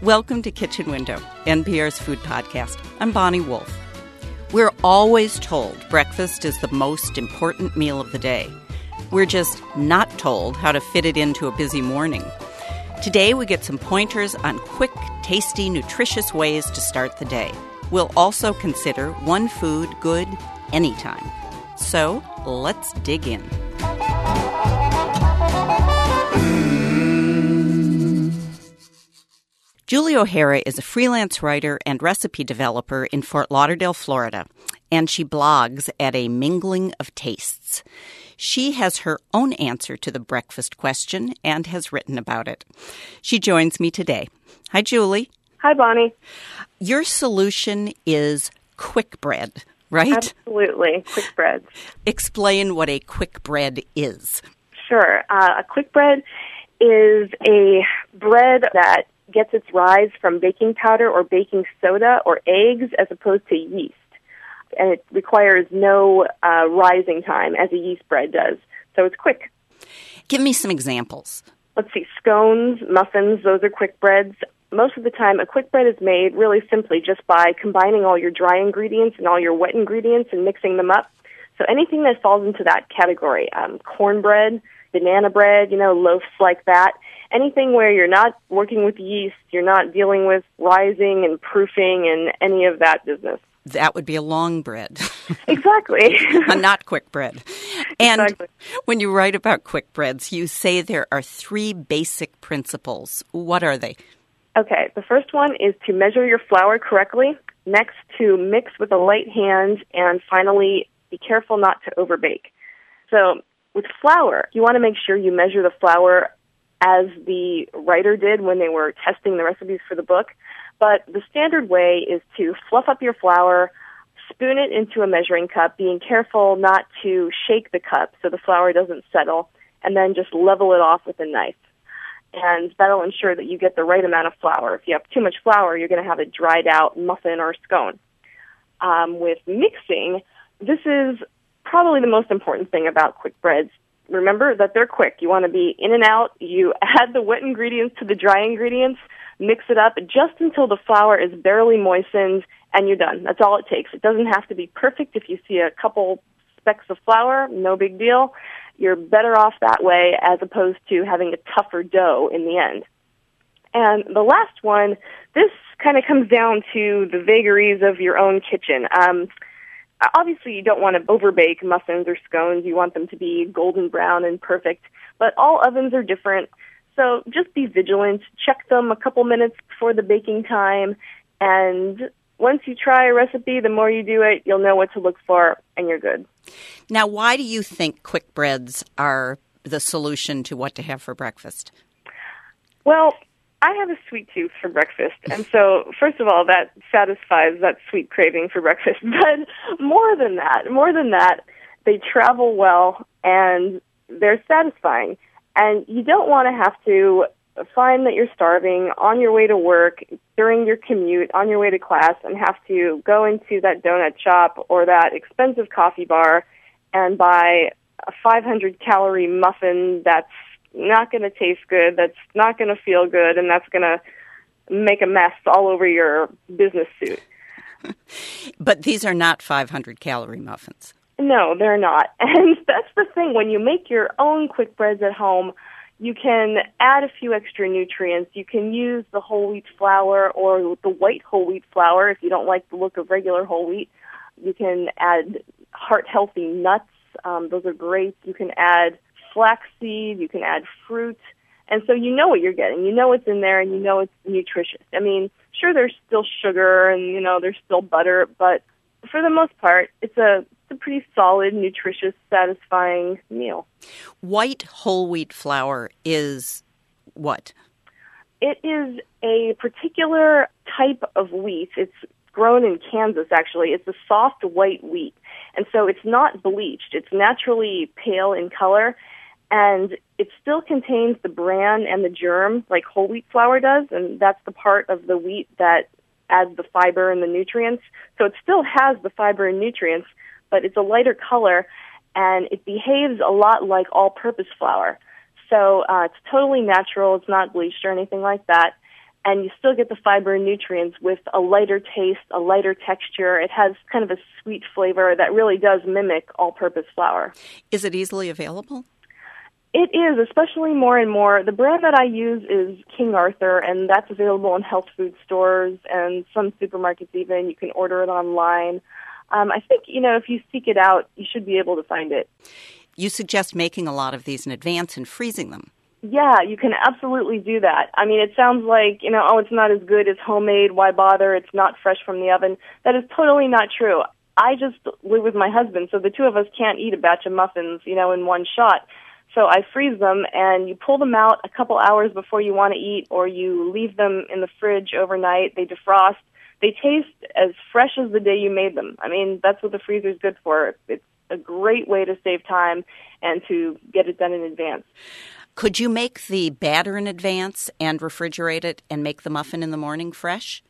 Welcome to Kitchen Window, NPR's food podcast. I'm Bonnie Wolf. We're always told breakfast is the most important meal of the day. We're just not told how to fit it into a busy morning. Today, we get some pointers on quick, tasty, nutritious ways to start the day. We'll also consider one food good anytime. So, let's dig in. Julie O'Hara is a freelance writer and recipe developer in Fort Lauderdale, Florida, and she blogs at A Mingling of Tastes. She has her own answer to the breakfast question and has written about it. She joins me today. Hi, Julie. Hi, Bonnie. Your solution is quick bread, right? Absolutely, quick breads. Explain what a quick bread is. Sure. A quick bread is a bread that gets its rise from baking powder or baking soda or eggs as opposed to yeast. And it requires no rising time as a yeast bread does. So it's quick. Give me some examples. Let's see, scones, muffins, those are quick breads. Most of the time, a quick bread is made really simply just by combining all your dry ingredients and all your wet ingredients and mixing them up. So anything that falls into that category, cornbread, banana bread, loaves like that, anything where you're not working with yeast, you're not dealing with rising and proofing and any of that business. That would be a long bread. Exactly. A not quick bread. And exactly. When you write about quick breads, you say there are 3 basic principles. What are they? Okay, the first one is to measure your flour correctly. Next, to mix with a light hand. And finally, be careful not to overbake. So with flour, you want to make sure you measure the flour as the writer did when they were testing the recipes for the book. But the standard way is to fluff up your flour, spoon it into a measuring cup, being careful not to shake the cup so the flour doesn't settle, and then just level it off with a knife. And that'll ensure that you get the right amount of flour. If you have too much flour, you're going to have a dried out muffin or scone. With mixing, this is probably the most important thing about quick breads. Remember that they're quick. You want to be in and out. You add the wet ingredients to the dry ingredients, mix it up just until the flour is barely moistened, and you're done. That's all it takes. It doesn't have to be perfect. If you see a couple specks of flour, no big deal. You're better off that way as opposed to having a tougher dough in the end. And the last one, this kind of comes down to the vagaries of your own kitchen. Obviously, you don't want to overbake muffins or scones. You want them to be golden brown and perfect. But all ovens are different, so just be vigilant. Check them a couple minutes before the baking time. And once you try a recipe, the more you do it, you'll know what to look for, and you're good. Now, why do you think quick breads are the solution to what to have for breakfast? Well, I have a sweet tooth for breakfast, and so, first of all, that satisfies that sweet craving for breakfast. But more than that, they travel well, and they're satisfying. And you don't want to have to find that you're starving on your way to work, during your commute, on your way to class, and have to go into that donut shop or that expensive coffee bar and buy a 500-calorie muffin that's not going to taste good, that's not going to feel good, and that's going to make a mess all over your business suit. But these are not 500-calorie muffins. No, they're not. And that's the thing. When you make your own quick breads at home, you can add a few extra nutrients. You can use the whole wheat flour or the white whole wheat flour if you don't like the look of regular whole wheat. You can add heart-healthy nuts. Those are great. You can add flaxseed. You can add fruit. And so you know what you're getting. You know what's in there, and you know it's nutritious. I mean, sure, there's still sugar and, there's still butter, but for the most part, it's a pretty solid, nutritious, satisfying meal. White whole wheat flour is what? It is a particular type of wheat. It's grown in Kansas, actually. It's a soft white wheat. And so it's not bleached. It's naturally pale in color, and it still contains the bran and the germ like whole wheat flour does, and that's the part of the wheat that adds the fiber and the nutrients. So it still has the fiber and nutrients, but it's a lighter color, and it behaves a lot like all-purpose flour. So it's totally natural. It's not bleached or anything like that. and you still get the fiber and nutrients with a lighter taste, a lighter texture. It has kind of a sweet flavor that really does mimic all-purpose flour. Is it easily available? It is, especially more and more. The brand that I use is King Arthur, and that's available in health food stores and some supermarkets even. You can order it online. I think, if you seek it out, you should be able to find it. You suggest making a lot of these in advance and freezing them. Yeah, you can absolutely do that. I mean, it sounds like, it's not as good as homemade, why bother, it's not fresh from the oven. That is totally not true. I just live with my husband, so the two of us can't eat a batch of muffins, in one shot. So I freeze them, and you pull them out a couple hours before you want to eat, or you leave them in the fridge overnight. They defrost. They taste as fresh as the day you made them. I mean, that's what the freezer's good for. It's a great way to save time and to get it done in advance. Could you make the batter in advance and refrigerate it and make the muffin in the morning fresh?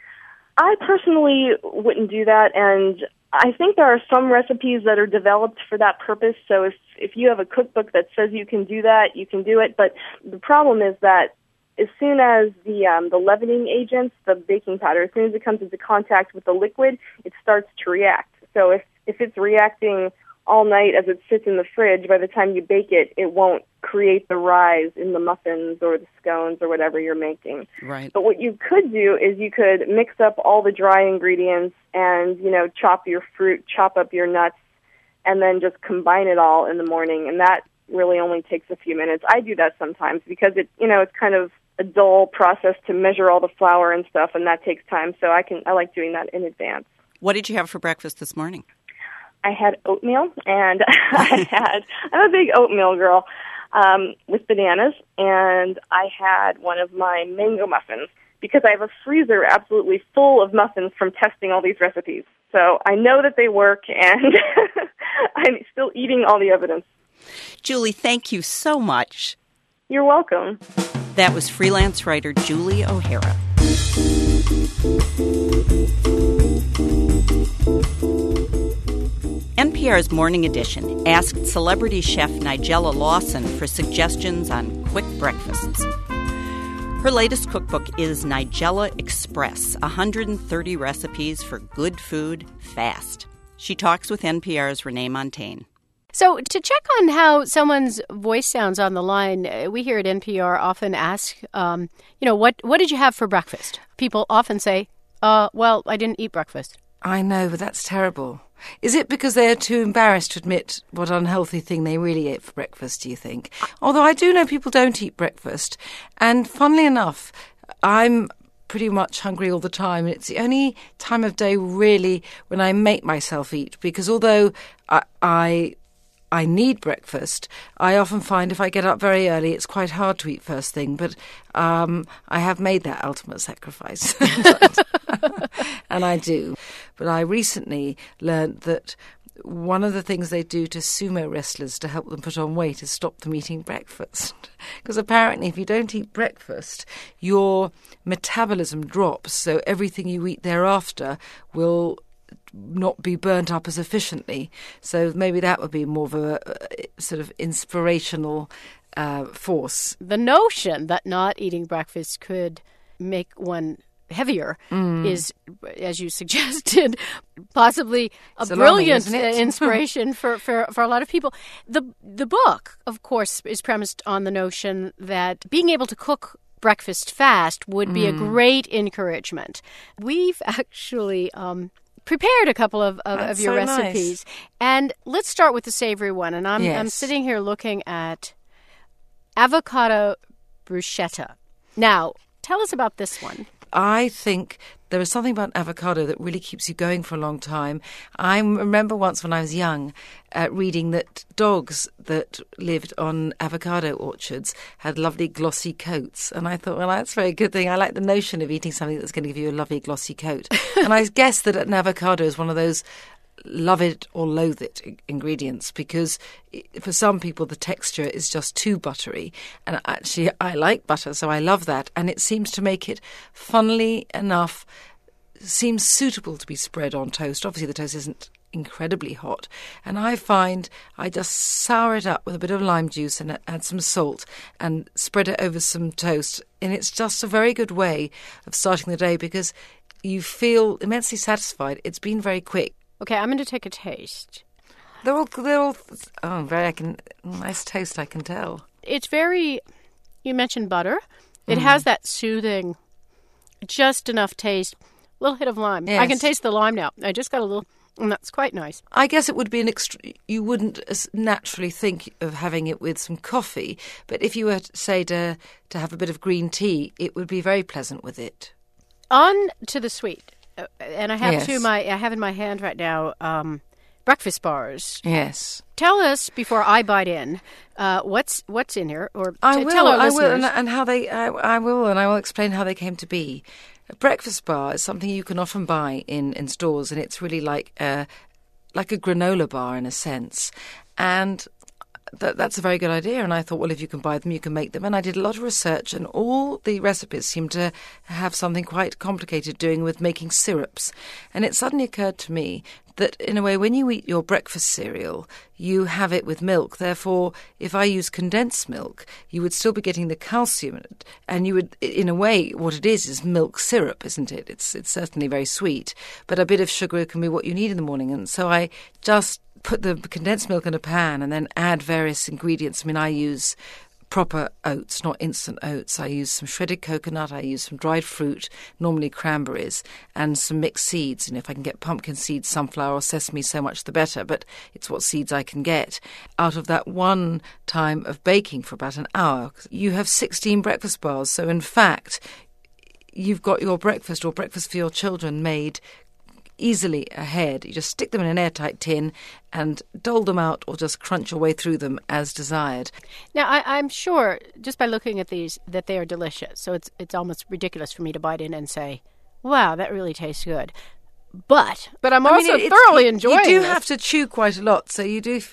I personally wouldn't do that, and I think there are some recipes that are developed for that purpose. So if you have a cookbook that says you can do that, you can do it. But the problem is that as soon as the leavening agents, the baking powder, as soon as it comes into contact with the liquid, it starts to react. So if it's reacting all night as it sits in the fridge, by the time you bake it, it won't create the rise in the muffins or the scones or whatever you're making. Right. But what you could do is you could mix up all the dry ingredients and, chop your fruit, chop up your nuts, and then just combine it all in the morning. And that really only takes a few minutes. I do that sometimes because it's kind of a dull process to measure all the flour and stuff, and that takes time. So I like doing that in advance. What did you have for breakfast this morning? I had oatmeal, and I'm a big oatmeal girl, with bananas, and I had one of my mango muffins because I have a freezer absolutely full of muffins from testing all these recipes. So I know that they work, and I'm still eating all the evidence. Julie, thank you so much. You're welcome. That was freelance writer Julie O'Hara. NPR's Morning Edition asked celebrity chef Nigella Lawson for suggestions on quick breakfasts. Her latest cookbook is Nigella Express, 130 recipes for good food fast. She talks with NPR's Renee Montagne. So to check on how someone's voice sounds on the line, we here at NPR often ask, what did you have for breakfast? People often say, well, I didn't eat breakfast. I know, but that's terrible. Is it because they're too embarrassed to admit what unhealthy thing they really ate for breakfast, do you think? Although I do know people don't eat breakfast. And funnily enough, I'm pretty much hungry all the time. It's the only time of day really when I make myself eat, because although I need breakfast, I often find if I get up very early, it's quite hard to eat first thing. But I have made that ultimate sacrifice. And I do. But I recently learned that one of the things they do to sumo wrestlers to help them put on weight is stop them eating breakfast. Because apparently if you don't eat breakfast, your metabolism drops, so everything you eat thereafter will not be burnt up as efficiently. So maybe that would be more of a sort of inspirational force. The notion that not eating breakfast could make one heavier is, as you suggested, possibly a brilliant inspiration for a lot of people. The book, of course, is premised on the notion that being able to cook breakfast fast would be a great encouragement. We've actually prepared a couple of your recipes. Nice. And let's start with the savory one. And I'm sitting here looking at avocado bruschetta. Now, tell us about this one. I think there is something about avocado that really keeps you going for a long time. I remember once when I was young reading that dogs that lived on avocado orchards had lovely glossy coats. And I thought, well, that's a very good thing. I like the notion of eating something that's going to give you a lovely glossy coat. And I guess that an avocado is one of those love it or loathe it ingredients, because for some people the texture is just too buttery, and actually I like butter, so I love that, and it seems to make it, funnily enough, seems suitable to be spread on toast. Obviously the toast isn't incredibly hot. And I find I just sour it up with a bit of lime juice and add some salt and spread it over some toast. And it's just a very good way of starting the day because you feel immensely satisfied. It's been very quick. Okay, I'm going to take a taste. They're all nice toast, I can tell. It's very, you mentioned butter. It has that soothing, just enough taste, a little hit of lime. Yes. I can taste the lime now. I just got a little, and that's quite nice. I guess it would be you wouldn't naturally think of having it with some coffee, but if you were, say, to have a bit of green tea, it would be very pleasant with it. On to the sweet. And I have Yes. I have in my hand right now breakfast bars. Yes. Tell us before I bite in what's in here, or I will. tell our I will, listeners. and how they. I will, and I will explain how they came to be. A breakfast bar is something you can often buy in stores, and it's really like a granola bar in a sense, and that's a very good idea. And I thought, well, if you can buy them, you can make them. And I did a lot of research, and all the recipes seem to have something quite complicated doing with making syrups. And it suddenly occurred to me that, in a way, when you eat your breakfast cereal, you have it with milk. Therefore, if I use condensed milk, you would still be getting the calcium, and you would, in a way, what it is milk syrup, isn't it? It's certainly very sweet, but a bit of sugar can be what you need in the morning. And so I just put the condensed milk in a pan and then add various ingredients. I mean, I use proper oats, not instant oats. I use some shredded coconut, I use some dried fruit, normally cranberries, and some mixed seeds. And if I can get pumpkin seeds, sunflower or sesame, so much the better, but it's what seeds I can get. Out of that one time of baking for about an hour, you have 16 breakfast bars. So in fact, you've got your breakfast or breakfast for your children made easily ahead. You just stick them in an airtight tin and dole them out or just crunch your way through them as desired. Now, I'm sure, just by looking at these, that they are delicious. So it's almost ridiculous for me to bite in and say, wow, that really tastes good. But I'm also thoroughly enjoying it. You do have to chew quite a lot, so you do.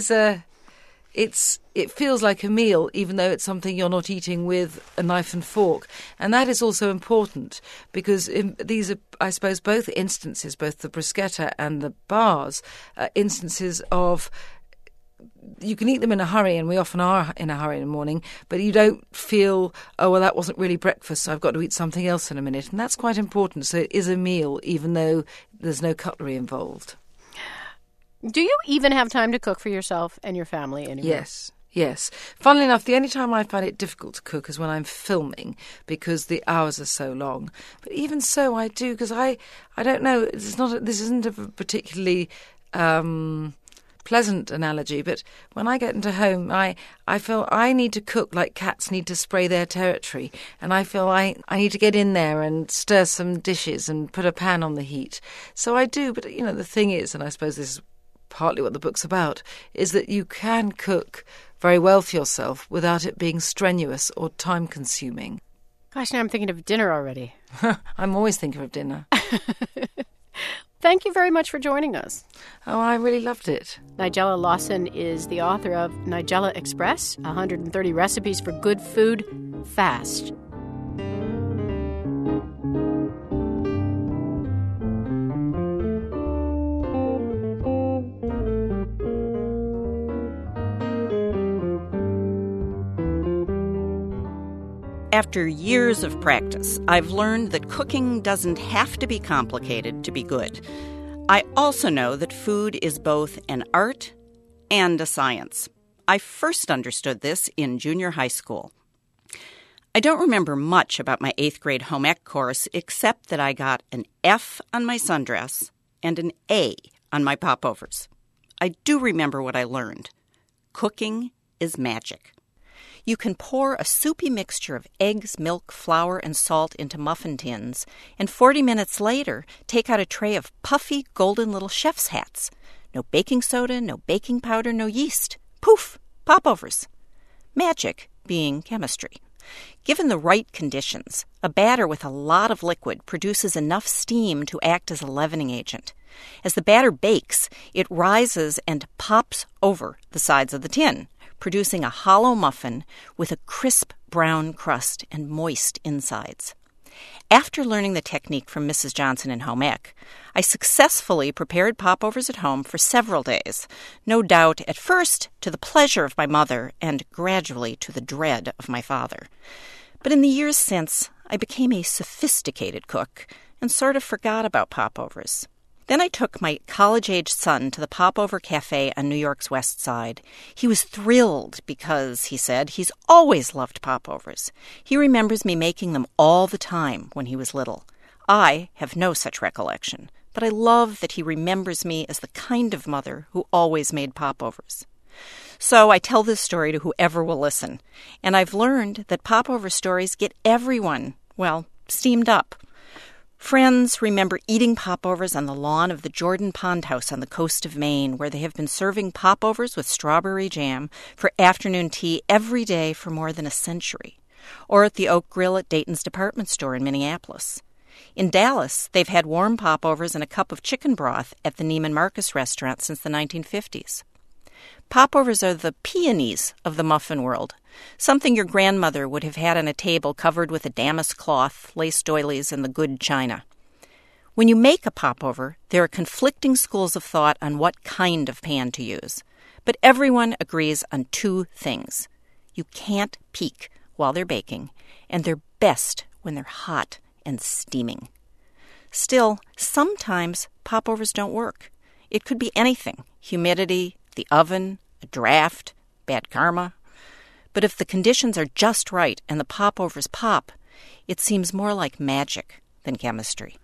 It feels like a meal, even though it's something you're not eating with a knife and fork. And that is also important because these are, I suppose, both instances, both the bruschetta and the bars, instances of you can eat them in a hurry, and we often are in a hurry in the morning, but you don't feel, oh, well, that wasn't really breakfast, so I've got to eat something else in a minute. And that's quite important. So it is a meal, even though there's no cutlery involved. Do you even have time to cook for yourself and your family anymore? Yes. Funnily enough, the only time I find it difficult to cook is when I'm filming because the hours are so long. But even so, I do, because I don't know, this isn't a particularly pleasant analogy, but when I get into home, I feel I need to cook like cats need to spray their territory, and I feel I need to get in there and stir some dishes and put a pan on the heat. So I do, but the thing is, and I suppose this is partly what the book's about, is that you can cook very well for yourself without it being strenuous or time-consuming. Gosh, now I'm thinking of dinner already. I'm always thinking of dinner. Thank you very much for joining us. Oh, I really loved it. Nigella Lawson is the author of Nigella Express, 130 Recipes for Good Food Fast. After years of practice, I've learned that cooking doesn't have to be complicated to be good. I also know that food is both an art and a science. I first understood this in junior high school. I don't remember much about my 8th grade home ec course except that I got an F on my sundress and an A on my popovers. I do remember what I learned. Cooking is magic. You can pour a soupy mixture of eggs, milk, flour, and salt into muffin tins, and 40 minutes later, take out a tray of puffy, golden little chef's hats. No baking soda, no baking powder, no yeast. Poof! Popovers. Magic being chemistry. Given the right conditions, a batter with a lot of liquid produces enough steam to act as a leavening agent. As the batter bakes, it rises and pops over the sides of the tin, producing a hollow muffin with a crisp brown crust and moist insides. After learning the technique from Mrs. Johnson in Home Ec, I successfully prepared popovers at home for several days, no doubt at first to the pleasure of my mother and gradually to the dread of my father. But in the years since, I became a sophisticated cook and sort of forgot about popovers. Then I took my college-age son to the Popover Cafe on New York's West Side. He was thrilled because, he said, he's always loved popovers. He remembers me making them all the time when he was little. I have no such recollection, but I love that he remembers me as the kind of mother who always made popovers. So I tell this story to whoever will listen, and I've learned that popover stories get everyone, well, steamed up. Friends remember eating popovers on the lawn of the Jordan Pond House on the coast of Maine, where they have been serving popovers with strawberry jam for afternoon tea every day for more than a century, or at the Oak Grill at Dayton's department store in Minneapolis. In Dallas, they've had warm popovers and a cup of chicken broth at the Neiman Marcus restaurant since the 1950s. Popovers are the peonies of the muffin world, something your grandmother would have had on a table covered with a damask cloth, lace doilies, and the good china. When you make a popover, there are conflicting schools of thought on what kind of pan to use. But everyone agrees on two things. You can't peek while they're baking, and they're best when they're hot and steaming. Still, sometimes popovers don't work. It could be anything: humidity, the oven, a draft, bad karma. But if the conditions are just right and the popovers pop, it seems more like magic than chemistry.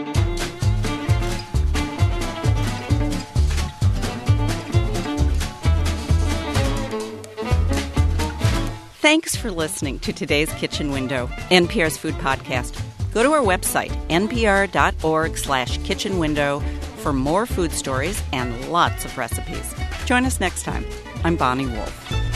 Thanks for listening to today's Kitchen Window, NPR's food podcast. Go to our website, npr.org/kitchenwindow, for more food stories and lots of recipes. Join us next time. I'm Bonnie Wolf.